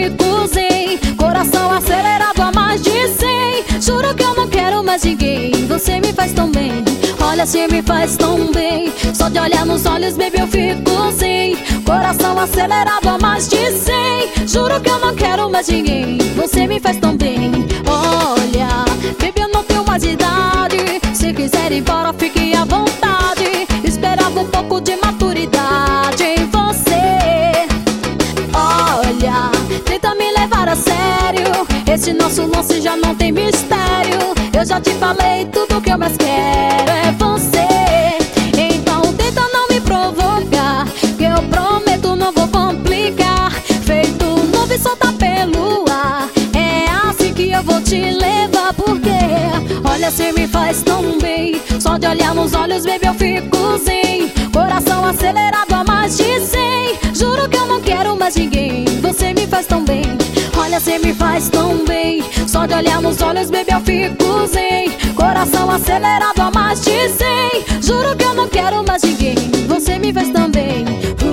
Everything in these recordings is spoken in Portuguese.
fico zen. Coração acelerado a mais de 100. Juro que eu não quero mais ninguém. Você me faz tão bem. Olha, você me faz tão bem. Só de olhar nos olhos, baby, eu fico zen. Coração acelerado a mais de 100. Juro que eu não quero mais ninguém. Você me faz tão bem. Olha, baby, eu não tenho mais idade. Se quiser ir embora, fique à vontade. Esperava um pouco de maturidade em você. Olha, tenta me levar a sério. Esse nosso lance já não tem mistério. Eu já te falei, tudo que eu mais quero é você. Então tenta não me provocar, que eu prometo não vou complicar. Feito novo e solta pelo ar. É assim que eu vou te levar, porque olha, cê me faz tão bem. Só de olhar nos olhos, baby, eu fico zen. Coração acelerado a mais de 100. Juro que eu não quero mais ninguém. Você me faz tão bem. Olha, cê me faz tão bem. Só de olhar nos olhos, baby, eu fico zen. Coração acelerado a mais de 100. Juro que eu não quero mais ninguém. Você me faz tão bem.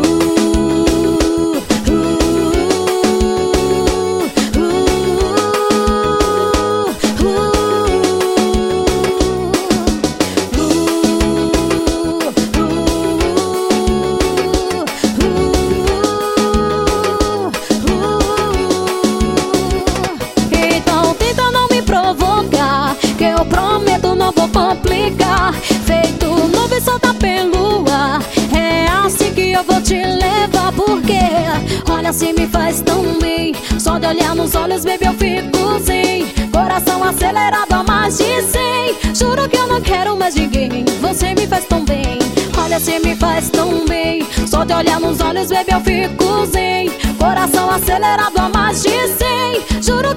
Que eu prometo não vou complicar. Feito novo e solta pelo ar. É assim que eu vou te levar, porque olha, se me faz tão bem. Só de olhar nos olhos, baby, eu fico zen. Coração acelerado a mais de 100. Juro que eu não quero mais ninguém. Você me faz tão bem. Olha, se me faz tão bem. Só de olhar nos olhos, baby, eu fico zen. Coração acelerado a mais de 100. Juro